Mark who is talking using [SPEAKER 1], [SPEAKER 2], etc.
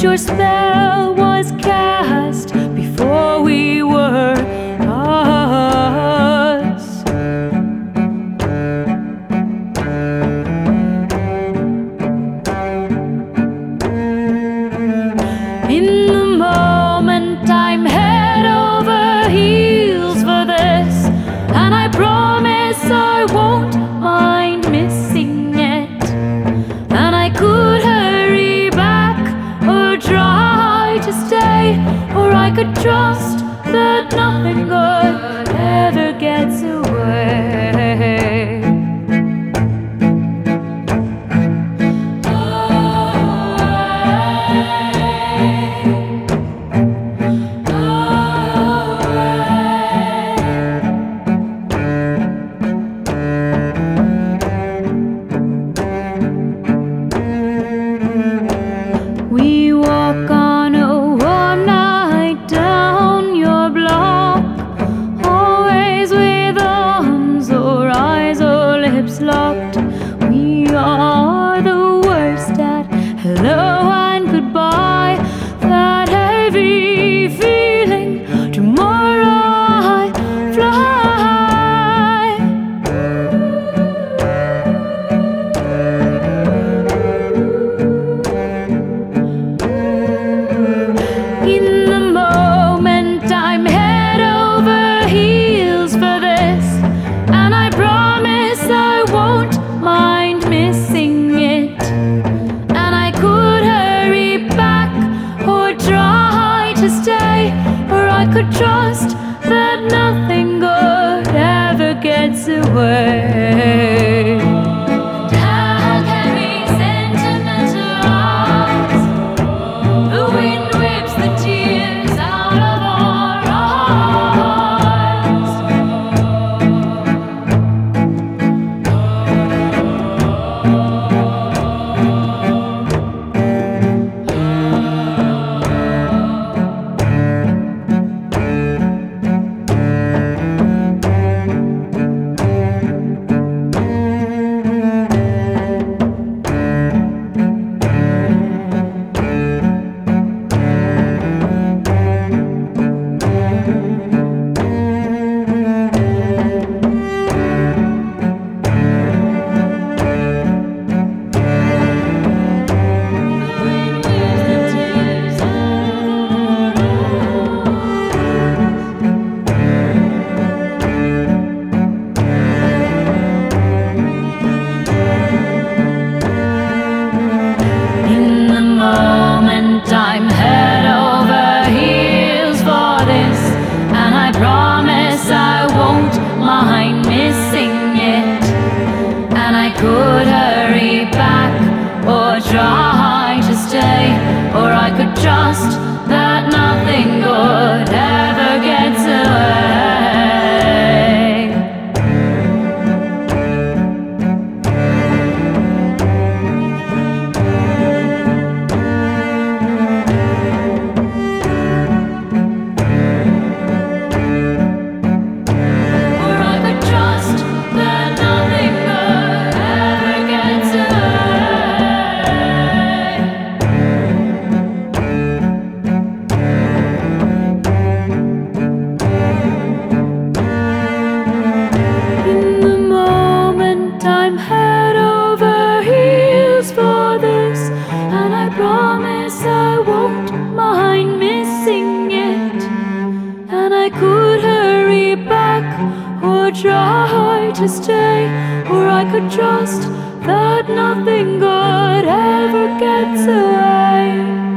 [SPEAKER 1] your spell was cast before we were us. In the moment I'm head over heels for this, and I promise I won't mind missing it. And I could hurry back or try to stay, or I could trust that nothing good ever gets away. We walk on a warm night down your block, always with arms or eyes or lips locked. We are the worst at hello and goodbye, that heavy feeling, tomorrow I fly. In the moment I'm head over heels for this, and I promise I won't mind missing it. And I could hurry back or try to stay, or I could trust that nothing good ever gets away. How can we sentimentalize? The wind whips the tears out of our eyes. I'm head over heels for this, and I promise I won't mind missing it. And I could hurry back or try to stay, or I could trust that nothing good ever gets away. I'm head over heels for this, and I promise I won't mind missing it. And I could hurry back or try to stay, or I could trust that nothing good ever gets away.